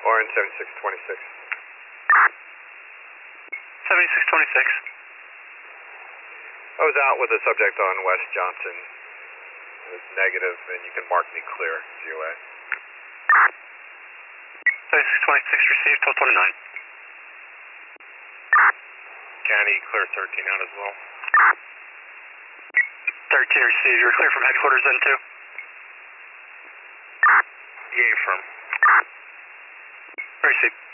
Orange 7626. 7626. I was out with a subject on West Johnson. It was negative, and you can mark me clear, GOA. 7626 received, 1229. County, clear 13 out as well. 13 received, you're clear from headquarters then too? Yeah, firm. Received.